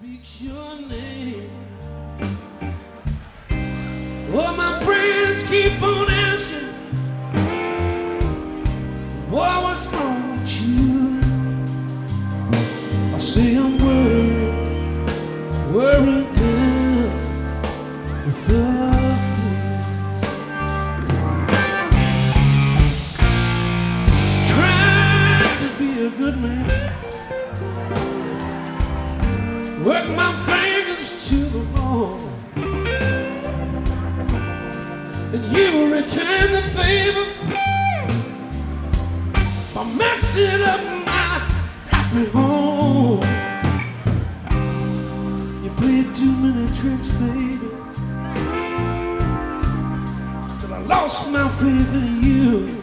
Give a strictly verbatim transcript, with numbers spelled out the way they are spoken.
speaks your name. Oh, my friends keep on asking, boy, what's wrong with you? I say I'm worried, worried down with the trying to be a good man, work my fingers to the bone, and you return the favor by messing up my happy home. You played too many tricks, baby, till I lost my faith in you.